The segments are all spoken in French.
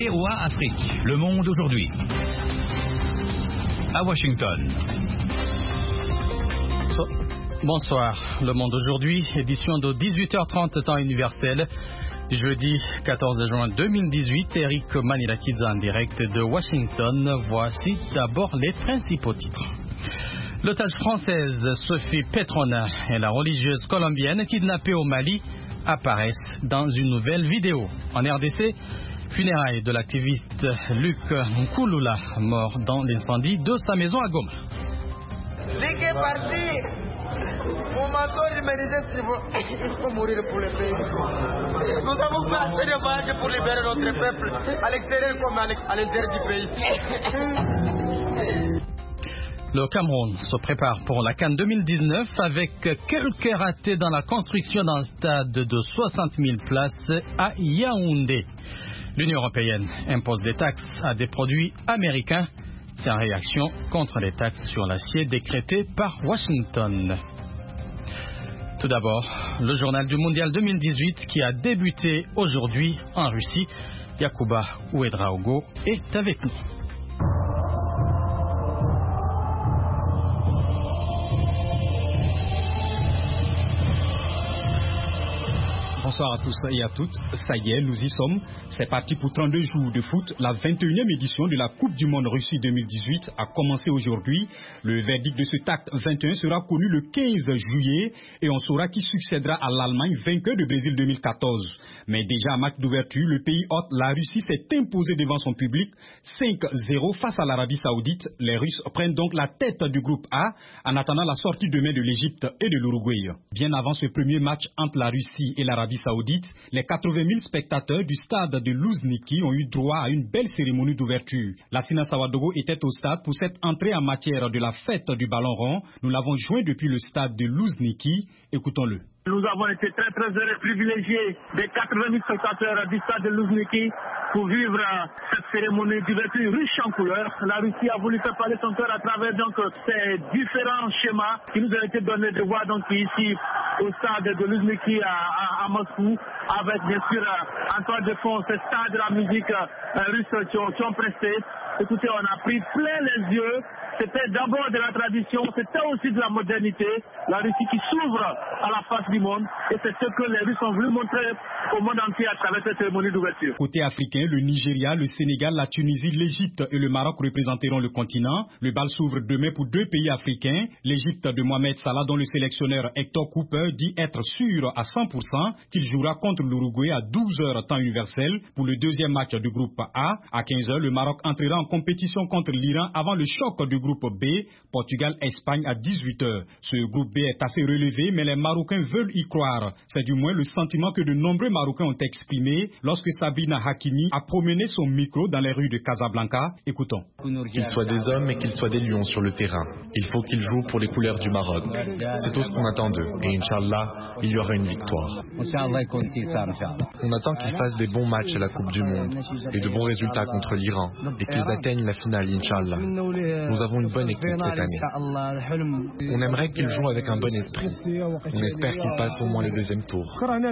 VOA Afrique, le monde aujourd'hui. À Washington. Bonsoir, le monde aujourd'hui, édition de 18h30 temps universel. Jeudi 14 juin 2018, Eric Manilakidze en direct de Washington. Voici d'abord les principaux titres. L'otage française Sophie Petrona et la religieuse colombienne kidnappée au Mali apparaissent dans une nouvelle vidéo. En RDC, funérailles de l'activiste Luc Nkouloula, mort dans l'incendie de sa maison à Goma. Luc est parti. Mon mentor, il me disait il faut mourir pour le pays. Nous avons fait assez de voyages pour libérer notre peuple, à l'extérieur comme à l'intérieur du pays. Le Cameroun se prépare pour la CAN 2019 avec quelques ratés dans la construction d'un stade de 60 000 places à Yaoundé. L'Union européenne impose des taxes à des produits américains. C'est en réaction contre les taxes sur l'acier décrétées par Washington. Tout d'abord, le journal du Mondial 2018 qui a débuté aujourd'hui en Russie. Yacouba Ouedraogo est avec nous. Bonsoir à tous et à toutes. Ça y est, nous y sommes. C'est parti pour 32 jours de foot. La 21e édition de la Coupe du Monde Russie 2018 a commencé aujourd'hui. Le verdict de ce TAC 21 sera connu le 15 juillet et on saura qui succédera à l'Allemagne, vainqueur de Brésil 2014. Mais déjà à match d'ouverture, le pays hôte, la Russie, s'est imposé devant son public 5-0 face à l'Arabie Saoudite. Les Russes prennent donc la tête du groupe A en attendant la sortie demain de l'Égypte et de l'Uruguay. Bien avant ce premier match entre la Russie et l'Arabie Saoudite, les 80 000 spectateurs du stade de Luzhniki ont eu droit à une belle cérémonie d'ouverture. Lassina Sawadogo était au stade pour cette entrée en matière de la fête du ballon rond. Nous l'avons joint depuis le stade de Luzhniki. Écoutons-le. Nous avons été très heureux, privilégiés des 80 000 spectateurs du stade de Luzhniki pour vivre cette cérémonie d'ouverture riche en couleurs. La Russie a voulu faire parler son cœur à travers donc ces différents schémas qui nous ont été donnés de voir donc ici au stade de Luzhniki à Moscou, avec bien sûr en toile de fond ce stade de la musique russe qui ont presté. Écoutez, on a pris plein les yeux. C'était d'abord de la tradition, c'était aussi de la modernité. La Russie qui s'ouvre à la face du monde. Et c'est ce que les Russes ont voulu montrer au monde entier à travers cette cérémonie d'ouverture. Côté africain, le Nigeria, le Sénégal, la Tunisie, l'Égypte et le Maroc représenteront le continent. Le bal s'ouvre demain pour deux pays africains. L'Égypte de Mohamed Salah, dont le sélectionneur Hector Cooper dit être sûr à 100% qu'il jouera contre l'Uruguay à 12h temps universel pour le deuxième match du groupe A. À 15h, le Maroc entrera en compétition contre l'Iran avant le choc du groupe B, Portugal-Espagne à 18h. Ce groupe B est assez relevé, mais les Marocains veulent y croire. C'est du moins le sentiment que de nombreux Marocains ont exprimé lorsque Sabina Hakimi a promené son micro dans les rues de Casablanca. Écoutons. Qu'ils soient des hommes et qu'ils soient des lions sur le terrain. Il faut qu'ils jouent pour les couleurs du Maroc. C'est tout ce qu'on attend d'eux. Et Inch'Allah, il y aura une victoire. On attend qu'ils fassent des bons matchs à la Coupe du Monde et de bons résultats contre l'Iran et qu'ils atteignent la finale, Inch'Allah. Nous avons une bonne équipe cette année. On aimerait qu'ils jouent avec un bon esprit. On espère qu'ils passent au moins le deuxième tour.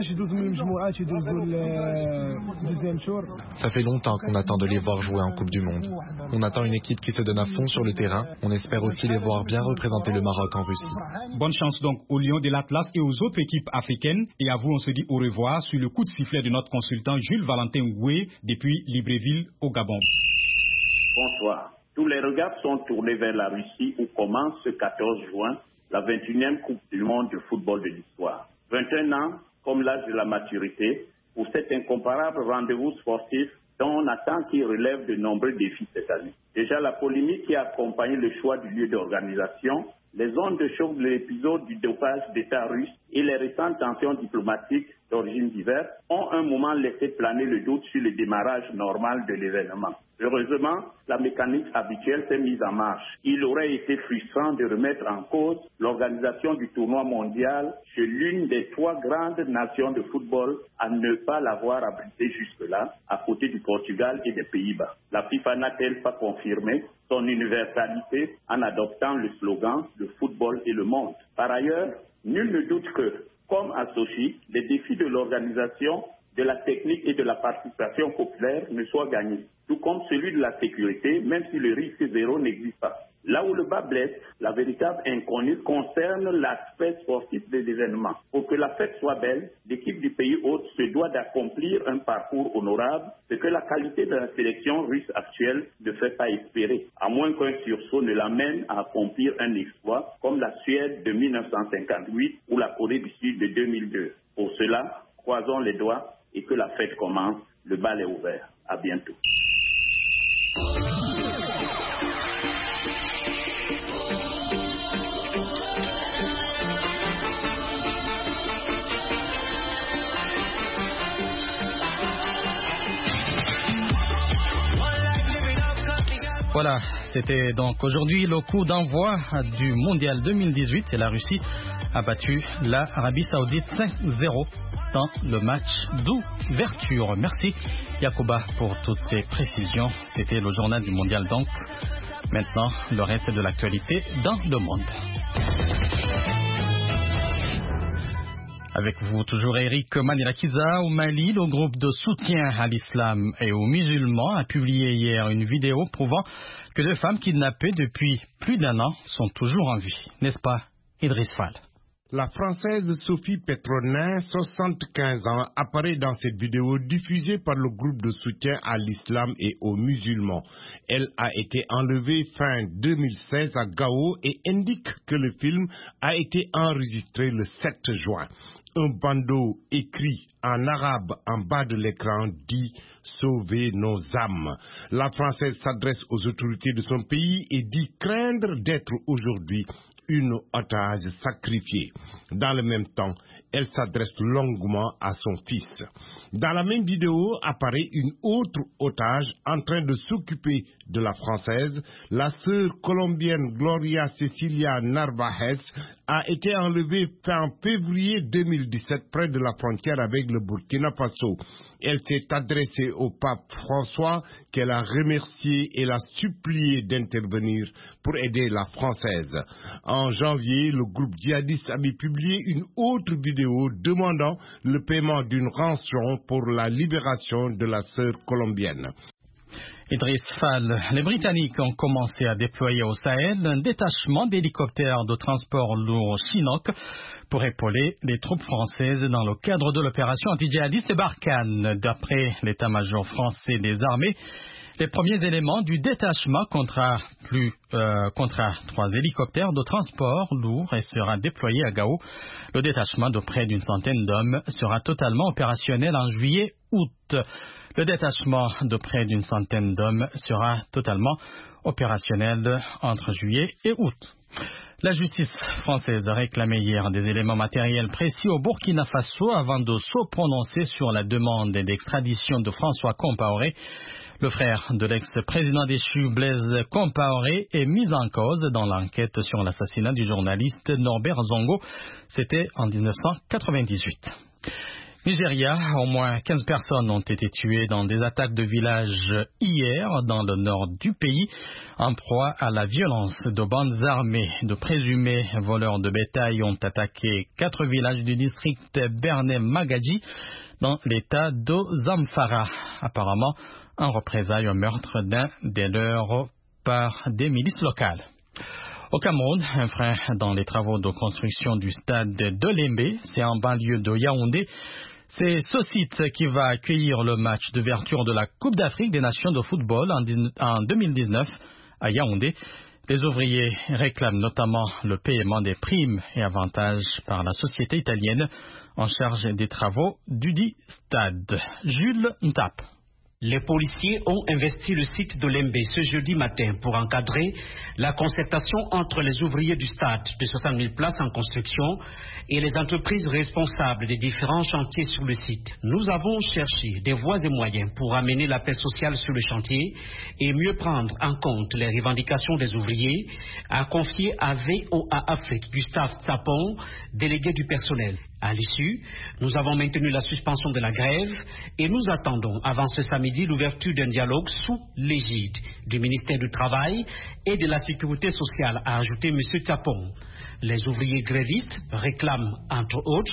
Ça fait longtemps qu'on attend de les voir jouer en Coupe du Monde. On attend une équipe qui se donne à fond sur le terrain. On espère aussi les voir bien représenter le Maroc en Russie. Bonne chance donc aux Lions de l'Atlas et aux autres équipes africaines. Et à vous, on se dit au revoir sur le coup de sifflet de notre consultant Jules Valentin Ngoué depuis Libreville au Gabon. Bonsoir. Tous les regards sont tournés vers la Russie où commence ce 14 juin la 21e Coupe du Monde de football de l'histoire. 21 ans, comme l'âge de la maturité, pour cet incomparable rendez-vous sportif dont on attend qu'il relève de nombreux défis cette année. Déjà, la polémique qui a accompagné le choix du lieu d'organisation, les ondes de choc de l'épisode du dopage d'État russe et les récentes tensions diplomatiques d'origine diverse ont un moment laissé planer le doute sur le démarrage normal de l'événement. Heureusement, la mécanique habituelle s'est mise en marche. Il aurait été frustrant de remettre en cause l'organisation du tournoi mondial chez l'une des trois grandes nations de football à ne pas l'avoir abrité jusque-là, à côté du Portugal et des Pays-Bas. La FIFA n'a-t-elle pas confirmé son universalité en adoptant le slogan « Le football et le monde ». Par ailleurs, nul ne doute que, comme à Sochi, les défis de l'organisation de la technique et de la participation populaire ne soit gagné, tout comme celui de la sécurité, même si le risque zéro n'existe pas. Là où le bas blesse, la véritable inconnue concerne l'aspect sportif des événements. Pour que la fête soit belle, l'équipe du pays hôte se doit d'accomplir un parcours honorable, ce que la qualité de la sélection russe actuelle ne fait pas espérer, à moins qu'un sursaut ne l'amène à accomplir un exploit comme la Suède de 1958 ou la Corée du Sud de 2002. Pour cela, croisons les doigts et que la fête commence. Le bal est ouvert. À bientôt. Voilà, c'était donc aujourd'hui le coup d'envoi du Mondial 2018 et la Russie a battu l'Arabie Saoudite 5-0 dans le match d'ouverture. Merci Yacouba pour toutes ces précisions. C'était le journal du Mondial donc. Maintenant, le reste de l'actualité dans le monde. Avec vous toujours Eric Manilakiza. Au Mali, le groupe de soutien à l'islam et aux musulmans a publié hier une vidéo prouvant que 2 femmes kidnappées depuis plus d'1 an sont toujours en vie. N'est-ce pas, Idriss Fall? La Française Sophie Petronin, 75 ans, apparaît dans cette vidéo diffusée par le groupe de soutien à l'islam et aux musulmans. Elle a été enlevée fin 2016 à Gao et indique que le film a été enregistré le 7 juin. Un bandeau écrit en arabe en bas de l'écran dit « Sauvez nos âmes ». La Française s'adresse aux autorités de son pays et dit craindre d'être aujourd'hui une otage sacrifiée. Dans le même temps, elle s'adresse longuement à son fils. Dans la même vidéo apparaît une autre otage en train de s'occuper de la Française. La sœur colombienne Gloria Cecilia Narvaez a été enlevée fin février 2017 près de la frontière avec le Burkina Faso. Elle s'est adressée au pape François qu'elle a remercié et l'a supplié d'intervenir pour aider la Française. En janvier, le groupe djihadiste avait publié une autre vidéo demandant le paiement d'une rançon pour la libération de la sœur colombienne. Idriss Fall, les Britanniques ont commencé à déployer au Sahel un détachement d'hélicoptères de transport lourd Chinook pour épauler les troupes françaises dans le cadre de l'opération anti-djihadiste Barkhane. D'après l'état-major français des armées, les premiers éléments du détachement comptera 3 hélicoptères de transport lourd et sera déployé à Gao. Le détachement de près d'une centaine d'hommes sera totalement opérationnel en juillet-août. Le détachement de près d'une centaine d'hommes sera totalement opérationnel entre juillet et août. La justice française a réclamé hier des éléments matériels précis au Burkina Faso avant de se prononcer sur la demande d'extradition de François Compaoré. Le frère de l'ex-président déchu Blaise Compaoré est mis en cause dans l'enquête sur l'assassinat du journaliste Norbert Zongo. C'était en 1998. Nigeria, au moins 15 personnes ont été tuées dans des attaques de villages hier dans le nord du pays, en proie à la violence de bandes armées. De présumés voleurs de bétail ont attaqué 4 villages du district Berné-Magadji dans l'état de Zamfara, apparemment en représailles au meurtre d'un des leurs par des milices locales. Au Cameroun, un frein dans les travaux de construction du stade de Lembe, c'est en banlieue de Yaoundé. C'est ce site qui va accueillir le match d'ouverture de la Coupe d'Afrique des Nations de football en 2019 à Yaoundé. Les ouvriers réclament notamment le paiement des primes et avantages par la société italienne en charge des travaux du dit stade. Jules Ntap. Les policiers ont investi le site de Lembe ce jeudi matin pour encadrer la concertation entre les ouvriers du stade de 60 000 places en construction et les entreprises responsables des différents chantiers sur le site. Nous avons cherché des voies et moyens pour amener la paix sociale sur le chantier et mieux prendre en compte les revendications des ouvriers, a confié à VOA Afrique Gustave Tsapon, délégué du personnel. À l'issue, nous avons maintenu la suspension de la grève et nous attendons avant ce samedi l'ouverture d'un dialogue sous l'égide du ministère du Travail et de la Sécurité sociale, a ajouté M. Tsapon. Les ouvriers grévistes réclament, entre autres,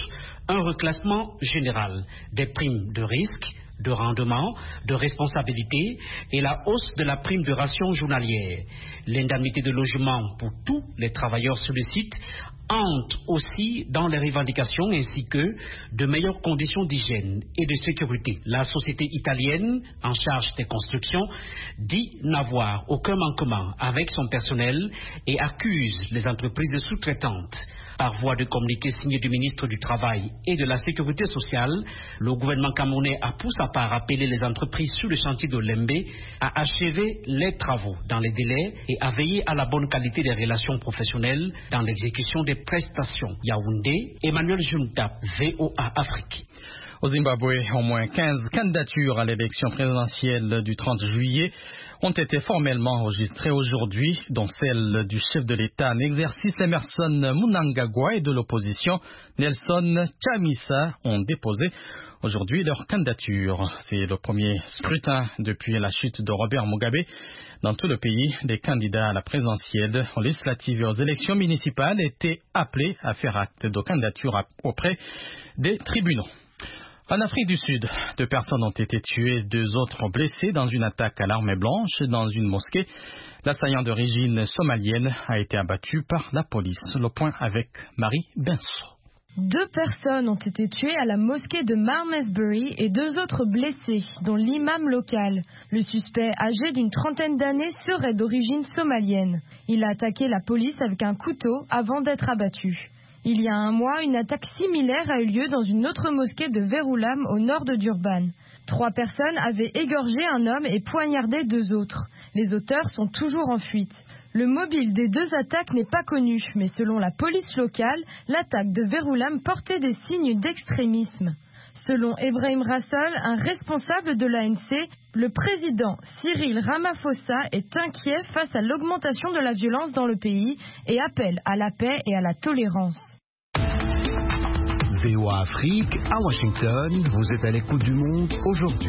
un reclassement général, des primes de risque, de rendement, de responsabilité et la hausse de la prime de ration journalière. L'indemnité de logement pour tous les travailleurs sur le site entre aussi dans les revendications ainsi que de meilleures conditions d'hygiène et de sécurité. La société italienne en charge des constructions dit n'avoir aucun manquement avec son personnel et accuse les entreprises sous-traitantes. Par voie de communiqué signé du ministre du Travail et de la Sécurité sociale, le gouvernement camerounais a pour sa part appelé les entreprises sur le chantier de Lembe à achever les travaux dans les délais et à veiller à la bonne qualité des relations professionnelles dans l'exécution des prestations. Yaoundé, Emmanuel Junta, VOA Afrique. Au Zimbabwe, au moins 15 candidatures à l'élection présidentielle du 30 juillet ont été formellement enregistrées aujourd'hui, dont celle du chef de l'État en exercice Emerson Mnangagwa et de l'opposition Nelson Chamisa ont déposé aujourd'hui leur candidature. C'est le premier scrutin depuis la chute de Robert Mugabe. Dans tout le pays, les candidats à la présidentielle, aux législatives et aux élections municipales étaient appelés à faire acte de candidature auprès des tribunaux. En Afrique du Sud, 2 personnes ont été tuées, 2 autres blessées dans une attaque à l'arme blanche dans une mosquée. L'assaillant d'origine somalienne a été abattu par la police. Le point avec Marie Benso. 2 personnes ont été tuées à la mosquée de Malmesbury et 2 autres blessés, dont l'imam local. Le suspect, âgé d'une trentaine d'années, serait d'origine somalienne. Il a attaqué la police avec un couteau avant d'être abattu. Il y a un mois, une attaque similaire a eu lieu dans une autre mosquée de Verulam au nord de Durban. 3 personnes avaient égorgé un homme et poignardé 2 autres. Les auteurs sont toujours en fuite. Le mobile des 2 attaques n'est pas connu, mais selon la police locale, l'attaque de Verulam portait des signes d'extrémisme. Selon Ebrahim Rassol, un responsable de l'ANC, le président Cyril Ramaphosa est inquiet face à l'augmentation de la violence dans le pays et appelle à la paix et à la tolérance. VOA Afrique, à Washington, vous êtes à l'écoute du monde aujourd'hui.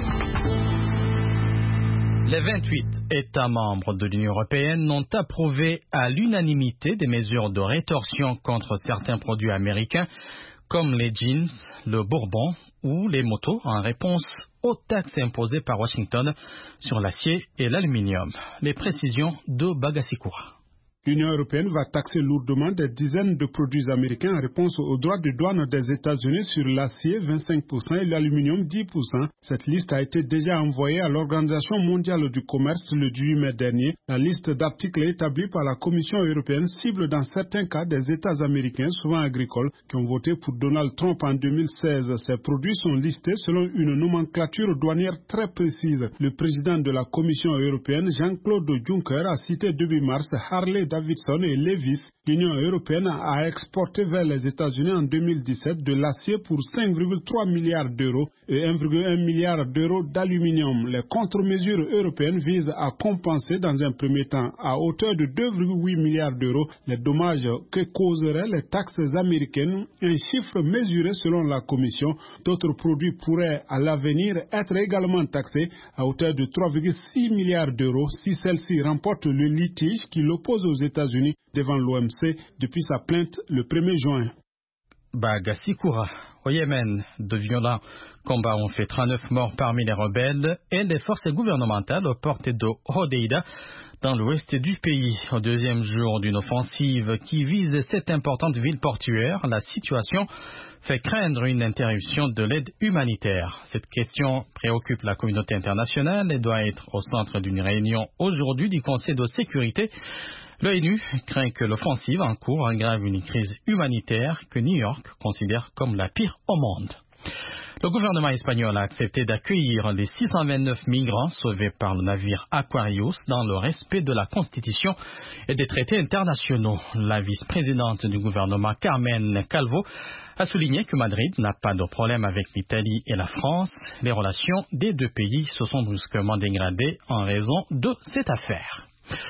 Les 28 États membres de l'Union européenne ont approuvé à l'unanimité des mesures de rétorsion contre certains produits américains comme les jeans, le bourbon ou les motos en réponse aux taxes imposées par Washington sur l'acier et l'aluminium. Les précisions de Bagasikoura. L'Union européenne va taxer lourdement des dizaines de produits américains en réponse aux droits de douane des États-Unis sur l'acier 25% et l'aluminium 10%. Cette liste a été déjà envoyée à l'Organisation mondiale du commerce le 8 mai dernier. La liste d'articles établie par la Commission européenne cible dans certains cas des États américains, souvent agricoles, qui ont voté pour Donald Trump en 2016. Ces produits sont listés selon une nomenclature douanière très précise. Le président de la Commission européenne, Jean-Claude Juncker, a cité début mars Harley Davidson et Levi's. L'Union européenne a exporté vers les États-Unis en 2017 de l'acier pour 5,3 milliards d'euros et 1,1 milliard d'euros d'aluminium. Les contre-mesures européennes visent à compenser dans un premier temps à hauteur de 2,8 milliards d'euros les dommages que causeraient les taxes américaines, un chiffre mesuré selon la Commission. D'autres produits pourraient à l'avenir être également taxés à hauteur de 3,6 milliards d'euros si celle-ci remporte le litige qui l'oppose aux États-Unis devant l'OMC depuis sa plainte le 1er juin. Bagasikoura. Au Yémen, de violents combats ont fait 39 morts parmi les rebelles et les forces gouvernementales aux portes de Hodeida, dans l'ouest du pays. Au 2e jour d'une offensive qui vise cette importante ville portuaire, la situation fait craindre une interruption de l'aide humanitaire. Cette question préoccupe la communauté internationale et doit être au centre d'une réunion aujourd'hui du Conseil de sécurité. L'ONU craint que l'offensive en cours aggrave une crise humanitaire que New York considère comme la pire au monde. Le gouvernement espagnol a accepté d'accueillir les 629 migrants sauvés par le navire Aquarius dans le respect de la Constitution et des traités internationaux. La vice-présidente du gouvernement, Carmen Calvo, a souligné que Madrid n'a pas de problème avec l'Italie et la France. Les relations des 2 pays se sont brusquement dégradées en raison de cette affaire.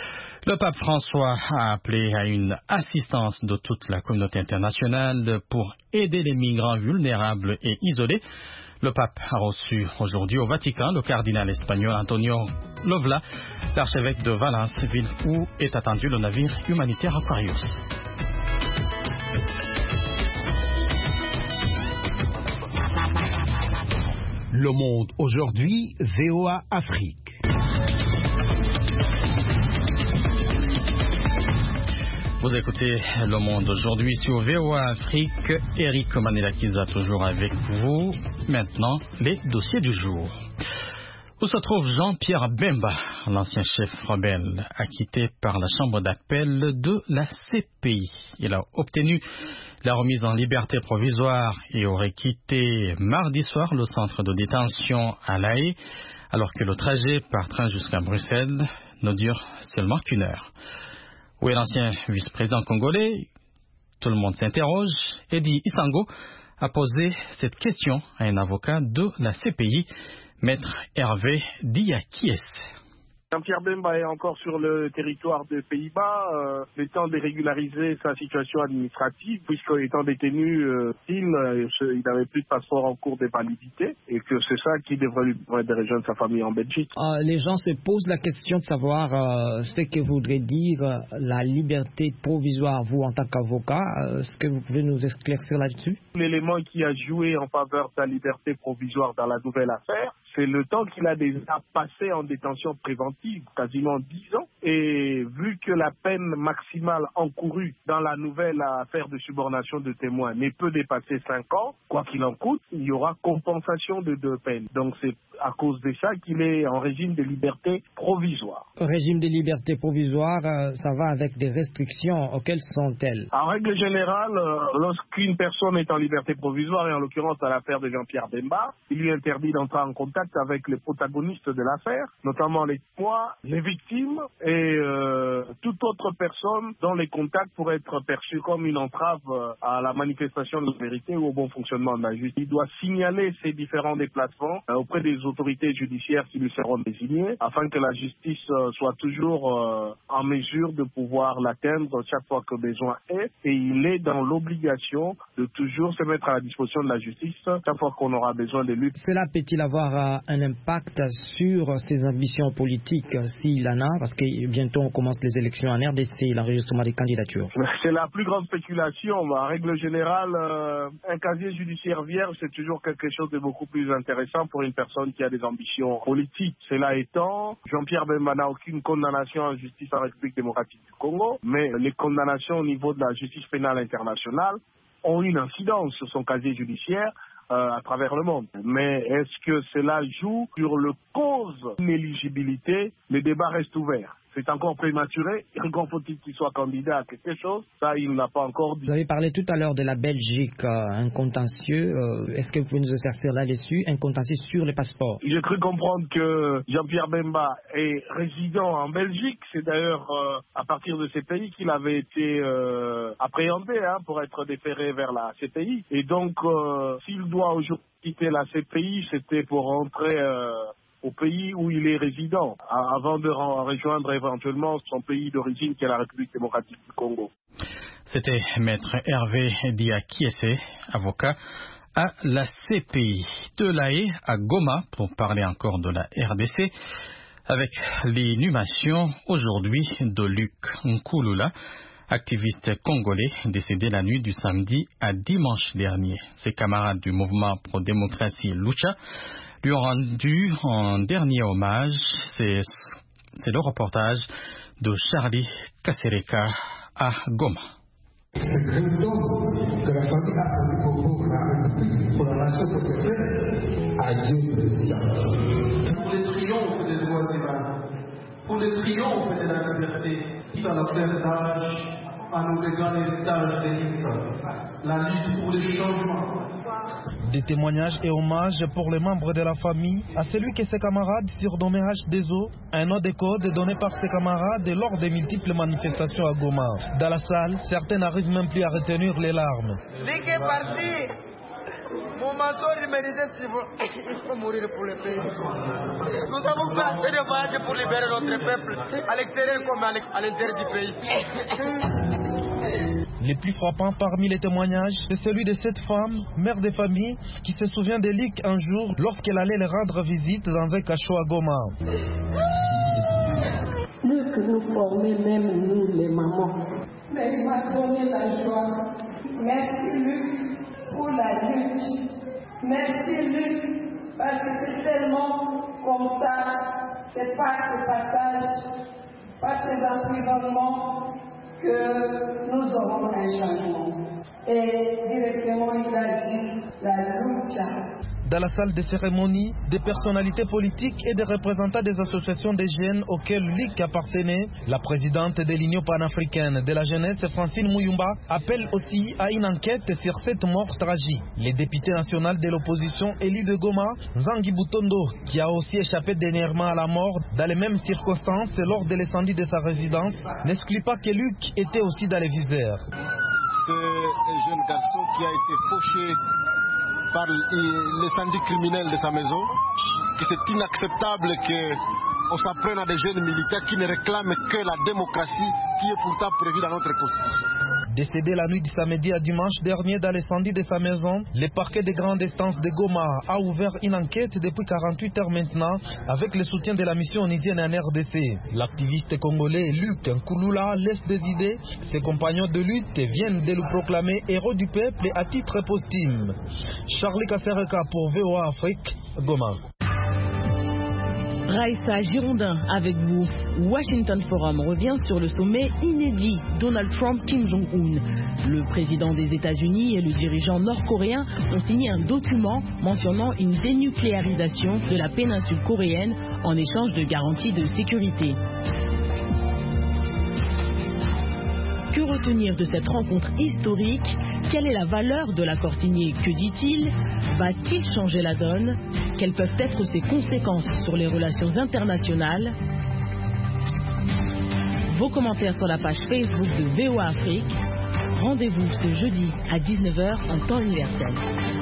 Le pape François a appelé à une assistance de toute la communauté internationale pour aider les migrants vulnérables et isolés. Le pape a reçu aujourd'hui au Vatican le cardinal espagnol Antonio Lovla, l'archevêque de Valence, ville où est attendu le navire humanitaire Aquarius. Le Monde aujourd'hui, VOA Afrique. Vous écoutez Le Monde aujourd'hui sur VOA Afrique. Eric Manelakiza toujours avec vous. Maintenant, les dossiers du jour. Où se trouve Jean-Pierre Bemba, l'ancien chef rebelle, acquitté par la chambre d'appel de la CPI. Il a obtenu la remise en liberté provisoire et aurait quitté mardi soir le centre de détention à La Haye, alors que le trajet par train jusqu'à Bruxelles ne dure seulement qu'une heure. Où est l'ancien vice-président congolais? Tout le monde s'interroge. Eddie Isango a posé cette question à un avocat de la CPI, Maître Hervé Diakies. Jean-Pierre Bemba est encore sur le territoire des Pays-Bas, le temps de régulariser sa situation administrative, puisqu'étant détenu, il n'avait plus de passeport en cours de validité, et que c'est ça qui devrait lui permettre de rejoindre sa famille en Belgique. Les gens se posent la question de savoir ce que voudrait dire la liberté provisoire, vous en tant qu'avocat. Est-ce que vous pouvez nous éclaircir là-dessus? L'élément qui a joué en faveur de la liberté provisoire dans la nouvelle affaire, c'est le temps qu'il a déjà passé en détention préventive, quasiment 10 ans. Et vu que la peine maximale encourue dans la nouvelle affaire de subornation de témoins ne peut dépasser 5 ans, quoi qu'il en coûte, il y aura compensation de 2 peines. Donc c'est à cause de ça qu'il est en régime de liberté provisoire. Régime de liberté provisoire, ça va avec des restrictions. Auxquelles sont-elles? En règle générale, lorsqu'une personne est en liberté provisoire, et en l'occurrence à l'affaire de Jean-Pierre Bemba, il lui est interdit d'entrer en contact avec les protagonistes de l'affaire, notamment les témoins, les victimes et toute autre personne dont les contacts pourraient être perçus comme une entrave à la manifestation de la vérité ou au bon fonctionnement de la justice. Il doit signaler ces différents déplacements auprès des autorités judiciaires qui lui seront désignées afin que la justice soit toujours en mesure de pouvoir l'atteindre chaque fois que besoin est, et il est dans l'obligation de toujours se mettre à la disposition de la justice chaque fois qu'on aura besoin de lui. Cela peut-il avoir un impact sur ses ambitions politiques, s'il en a, parce que bientôt on commence les élections en RDC, l'enregistrement des candidatures? C'est la plus grande spéculation. En règle générale, un casier judiciaire vierge, c'est toujours quelque chose de beaucoup plus intéressant pour une personne qui a des ambitions politiques. Cela étant, Jean-Pierre Bemba n'a aucune condamnation en justice en République démocratique du Congo, mais les condamnations au niveau de la justice pénale internationale ont une incidence sur son casier judiciaire à travers le monde. Mais est-ce que cela joue sur le cause d'inéligibilité? Le débat reste ouvert. C'est encore prématuré. Encore faut-il qu'il soit candidat à quelque chose? Ça, il n'a pas encore dit. Vous avez parlé tout à l'heure de la Belgique, un contentieux. Est-ce que vous pouvez nous éclaircir là-dessus, un contentieux sur les passeports? J'ai cru comprendre que Jean-Pierre Bemba est résident en Belgique. C'est d'ailleurs à partir de ces pays qu'il avait été appréhendé pour être déféré vers la CPI. Et donc, s'il doit aujourd'hui quitter la CPI, c'était pour rentrer au pays où il est résident, avant de rejoindre éventuellement son pays d'origine qui est la République démocratique du Congo. C'était Maître Hervé Diakiese, avocat à la CPI. De La Haye à Goma, pour parler encore de la RDC, avec l'inhumation aujourd'hui de Luc Nkulula, activiste congolais décédé la nuit du samedi à dimanche dernier. Ses camarades du mouvement pro-démocratie Lucha lui ont rendu un dernier hommage. C'est le reportage de Charlie Kasereka à Goma. C'est le temps que la famille a appris pour la nation protégée. Adieu, président. Pour les triomphes des droits humains, pour les triomphes de la liberté, dans la pleine d'âge, à nous léguer l'héritage des luttes, la lutte pour les changements. Des témoignages et hommages pour les membres de la famille à celui que ses camarades surnommés H2O, un nom de code donné par ses camarades lors des multiples manifestations à Goma. Dans la salle, certains n'arrivent même plus à retenir les larmes. Ligue est parti. Mon mentor, il me disait il faut mourir pour le pays. Nous avons fait assez de voyages pour libérer notre peuple, à l'extérieur comme à l'intérieur du pays. Les plus frappants parmi les témoignages, c'est celui de cette femme, mère de famille, qui se souvient de Luc un jour lorsqu'elle allait le rendre visite dans un cachot à Goma. Luc nous formait même nous les mamans. Mais il m'a donné la joie. Merci Luc pour la lutte. Merci Luc Parce que c'est tellement comme ça, c'est par ce passage, par ces emprisonnements que nous aurons un changement. Et directement, il a dit la lucha. Dans la salle de cérémonie, des personnalités politiques et des représentants des associations des jeunes auxquelles Luc appartenait, la présidente de l'Union panafricaine de la jeunesse, Francine Muyumba, appelle aussi à une enquête sur cette mort tragique. Le député national de l'opposition élu de Goma, Zangi Butondo, qui a aussi échappé dernièrement à la mort dans les mêmes circonstances lors de l'incendie de sa résidence, n'exclut pas que Luc était aussi dans les viseurs. C'est un jeune garçon qui a été fauché par l'incendie criminel de sa maison, que c'est inacceptable qu'on s'apprenne à des jeunes militaires qui ne réclament que la démocratie qui est pourtant prévue dans notre Constitution. Décédé la nuit de samedi à dimanche dernier dans l'incendie de sa maison, le parquet de grande instance de Goma a ouvert une enquête depuis 48 heures maintenant avec le soutien de la mission onusienne en RDC. L'activiste congolais Luc Nkouloula laisse des idées. Ses compagnons de lutte viennent de le proclamer héros du peuple à titre posthume. Charlie Kassereka pour VOA Afrique, Goma. Raïssa Girondin avec vous. Washington Forum revient sur le sommet inédit Donald Trump-Kim Jong-un. Le président des États-Unis et le dirigeant nord-coréen ont signé un document mentionnant une dénucléarisation de la péninsule coréenne en échange de garanties de sécurité. Que retenir de cette rencontre historique? Quelle est la valeur de l'accord signé? Que dit-il? Va-t-il changer la donne? Quelles peuvent être ses conséquences sur les relations internationales? Vos commentaires sur la page Facebook de VOA Afrique. Rendez-vous ce jeudi à 19h en temps universel.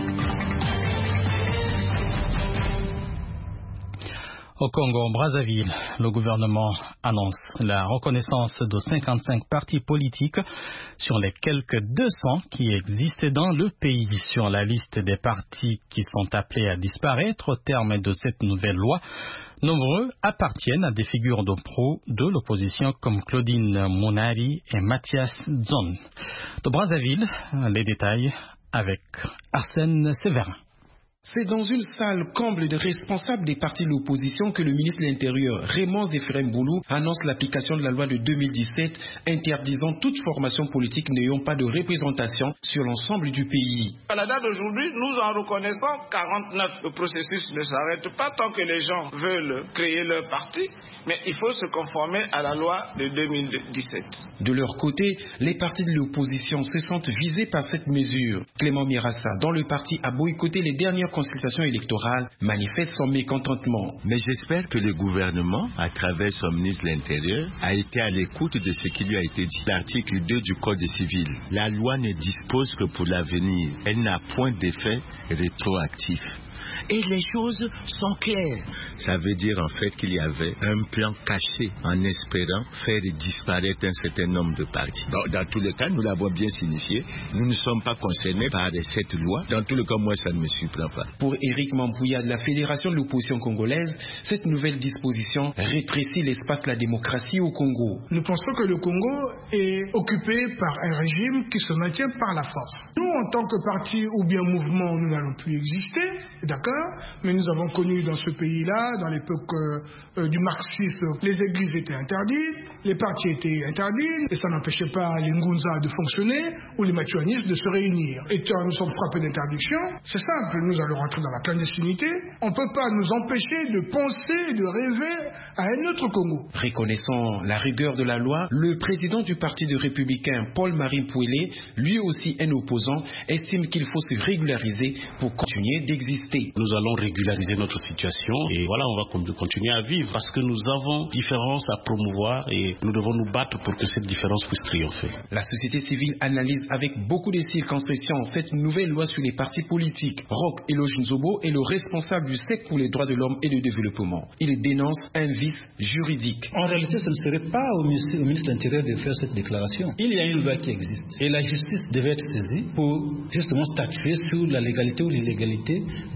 Au Congo-Brazzaville, le gouvernement annonce la reconnaissance de 55 partis politiques sur les quelques 200 qui existent dans le pays. Sur la liste des partis qui sont appelés à disparaître au terme de cette nouvelle loi, nombreux appartiennent à des figures de pro de l'opposition comme Claudine Monari et Mathias Zon. De Brazzaville, les détails avec Arsène Séverin. C'est dans une salle comble de responsables des partis de l'opposition que le ministre de l'Intérieur, Raymond Zéphirem Boulou, annonce l'application de la loi de 2017 interdisant toute formation politique n'ayant pas de représentation sur l'ensemble du pays. À la date d'aujourd'hui, nous en reconnaissons 49. Le processus ne s'arrête pas tant que les gens veulent créer leur parti, mais il faut se conformer à la loi de 2017. De leur côté, les partis de l'opposition se sentent visés par cette mesure. Clément Mirassa, dont le parti a boycotté les dernières consultation électorale, manifeste son mécontentement. Mais j'espère que le gouvernement, à travers son ministre de l'Intérieur, a été à l'écoute de ce qui lui a été dit. L'article 2 du Code civil. La loi ne dispose que pour l'avenir. Elle n'a point d'effet rétroactif. Et les choses sont claires. Ça veut dire en fait qu'il y avait un plan caché en espérant faire disparaître un certain nombre de partis. Dans tous les cas, nous l'avons bien signifié. Nous ne sommes pas concernés par cette loi. Dans tous les cas, moi, ça ne me surprend pas. Pour Éric Mambouya de la Fédération de l'opposition congolaise, cette nouvelle disposition rétrécit l'espace de la démocratie au Congo. Nous pensons que le Congo est occupé par un régime qui se maintient par la force. Nous, en tant que parti ou bien mouvement, nous n'allons plus exister, d'accord? Mais nous avons connu dans ce pays-là, dans l'époque du marxisme, les églises étaient interdites, les partis étaient interdits, et ça n'empêchait pas les Ngunza de fonctionner ou les machuanistes de se réunir. Et nous sommes frappés d'interdiction, c'est simple, nous allons rentrer dans la clandestinité. On ne peut pas nous empêcher de penser, de rêver à un autre Congo. Reconnaissant la rigueur de la loi, le président du parti de républicain, Paul-Marie Pouélé, lui aussi un opposant, estime qu'il faut se régulariser pour continuer d'exister. Nous allons régulariser notre situation et voilà, on va continuer à vivre parce que nous avons différence à promouvoir et nous devons nous battre pour que cette différence puisse triompher. La société civile analyse avec beaucoup de circonspection cette nouvelle loi sur les partis politiques. Roch Eloge Nzobo est le responsable du SEC pour les droits de l'homme et le développement. Il dénonce un vice juridique. En réalité, ce ne serait pas au ministre de l'Intérieur de faire cette déclaration. Il y a une loi qui existe et la justice devait être saisie pour justement statuer sur la légalité ou l'illégalité des partis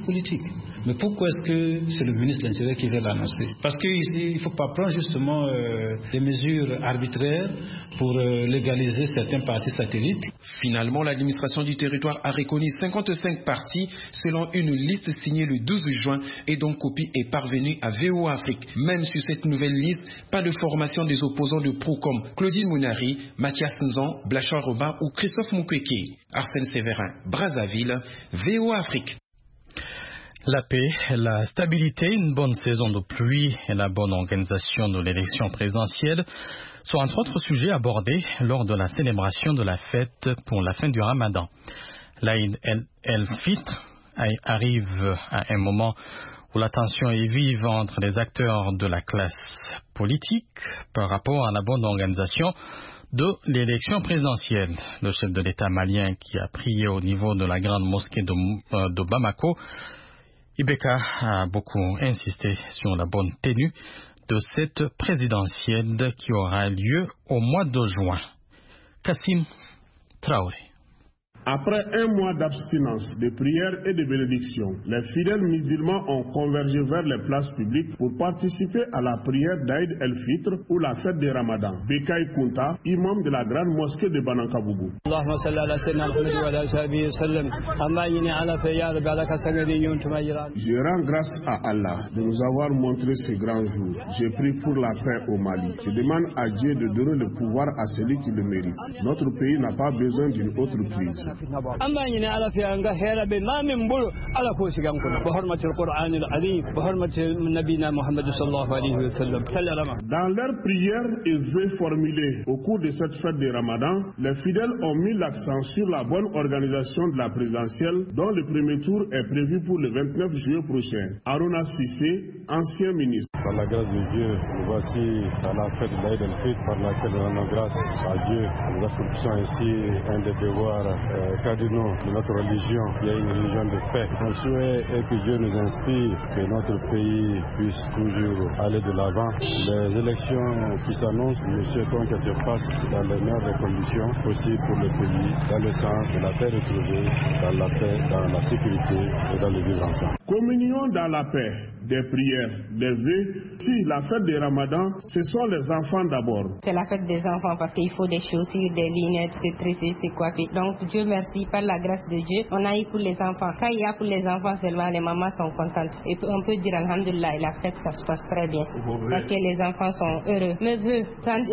politique. Mais pourquoi est-ce que c'est le ministre de l'Intérieur qui vient l'annoncer? Parce qu'il ne faut pas prendre justement des mesures arbitraires pour légaliser certains partis satellites. Finalement, l'administration du territoire a reconnu 55 partis selon une liste signée le 12 juin et dont copie est parvenue à VOA Afrique. Même sur cette nouvelle liste, pas de formation des opposants de pro comme Claudine Mounari, Mathias Nzon, Blachar Roba ou Christophe Mukwege. Arsène Séverin, Brazzaville, VOA Afrique. La paix, la stabilité, une bonne saison de pluie et la bonne organisation de l'élection présidentielle sont entre autres sujets abordés lors de la célébration de la fête pour la fin du Ramadan. L'Aïd el-Fitr arrive à un moment où la tension est vive entre les acteurs de la classe politique par rapport à la bonne organisation de l'élection présidentielle. Le chef de l'État malien qui a prié au niveau de la grande mosquée de Bamako, Ibeka a beaucoup insisté sur la bonne tenue de cette présidentielle qui aura lieu au mois de juin. Kassim Traoré. Après un mois d'abstinence, de prières et de bénédictions, les fidèles musulmans ont convergé vers les places publiques pour participer à la prière d'Aïd el-Fitr ou la fête des Ramadan. Bekay Kunta, imam de la grande mosquée de Banankabougou. Je rends grâce à Allah de nous avoir montré ce grand jour. Je prie pour la paix au Mali. Je demande à Dieu de donner le pouvoir à celui qui le mérite. Notre pays n'a pas besoin d'une autre crise. Dans leur prières et vœux formulés au cours de cette fête de Ramadan, les fidèles ont mis l'accent sur la bonne organisation de la présidentielle dont le premier tour est prévu pour le 29 juillet prochain. Aruna Sissé, ancien ministre. Par la grâce de Dieu, nous voici à la fête de l'Aïd el-Fitr par laquelle nous rendons grâce à Dieu. Nous accomplissons ainsi un des devoirs cardinaux de notre religion, qui est une religion de paix. Mon souhait est que Dieu nous inspire, que notre pays puisse toujours aller de l'avant. Les élections qui s'annoncent, nous souhaitons qu'elles se passent dans les meilleures conditions possibles pour le pays, dans le sens de la paix retrouvée, dans la paix, dans la sécurité et dans le vivre ensemble. Communion dans la paix, des prières, des vœux. Si la fête des Ramadan, ce sont les enfants d'abord. C'est la fête des enfants parce qu'il faut des chaussures, des lunettes, se tresser, se coiffer. Donc Dieu merci, par la grâce de Dieu, on a eu pour les enfants. Quand il y a pour les enfants seulement, les mamans sont contentes. Et on peut dire alhamdoulilah, la fête ça se passe très bien. Parce que les enfants sont heureux. Mes vœux,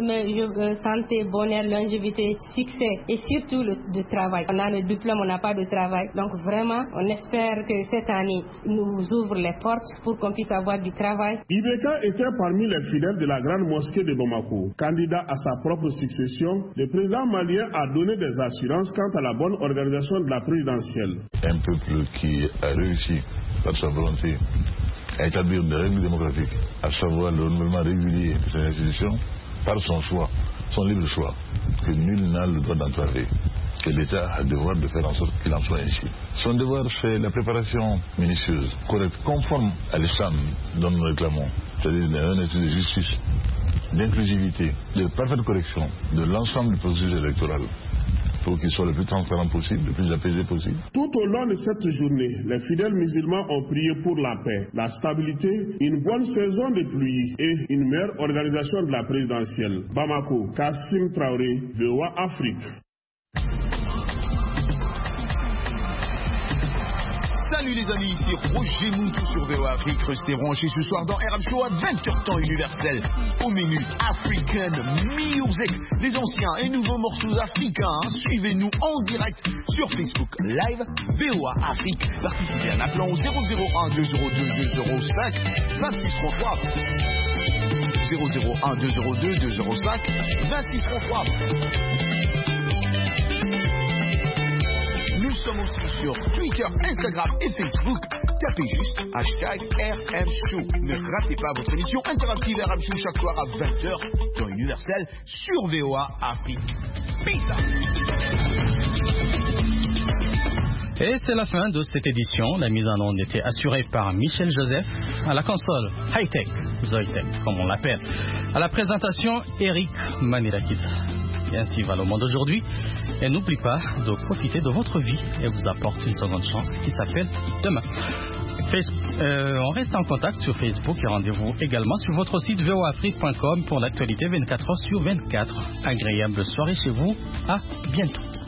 santé, bonheur, longévité, succès et surtout le travail. On a le diplôme, on n'a pas de travail. Donc vraiment, on espère que cette année nous ouvre les portes pour qu'on puisse avoir du travail. Ibeka était parmi les fidèles de la grande mosquée de Bamako. Candidat à sa propre succession, le président malien a donné des assurances quant à la bonne organisation de la présidentielle. Un peuple qui a réussi par sa volonté à établir des règles démocratiques, à savoir le renouvellement régulier de ses institutions, par son choix, son libre choix, que nul n'a le droit d'entraver, que l'État a le devoir de faire en sorte qu'il en soit ainsi. Son devoir, c'est la préparation minutieuse, correcte, conforme à l'islam dont nous réclamons, c'est-à-dire un état de justice, d'inclusivité, de parfaite correction de l'ensemble du processus électoral pour qu'il soit le plus transparent possible, le plus apaisé possible. Tout au long de cette journée, les fidèles musulmans ont prié pour la paix, la stabilité, une bonne saison de pluie et une meilleure organisation de la présidentielle. Bamako, Kassim Traoré, VOA Afrique. Salut les amis, ici Roger Moutou sur VOA Afrique. Restez branchés ce soir dans RM Show à 20h temps universel. Au menu African Music, les anciens et nouveaux morceaux africains. Suivez-nous en direct sur Facebook Live VOA Afrique. Participez en appelant au 001 202 205 2633. 001 202 205 2633. Nous sommes aussi sur Twitter, Instagram et Facebook. Tapez juste #RM Show. Ne ratez pas votre émission interactive RM Show chaque soir à 20h dans Universel sur VOA Afrique. Peace. Et c'est la fin de cette édition. La mise en onde était assurée par Michel Joseph. À la console, Hightech, Zoytech, comme on l'appelle. À la présentation, Eric Manirakis. Et ainsi va le monde aujourd'hui. Et n'oublie pas de profiter de votre vie et vous apporte une seconde chance qui s'appelle demain. On reste en contact sur Facebook et rendez-vous également sur votre site voafrique.com pour l'actualité 24h sur 24. Agréable soirée chez vous. À bientôt.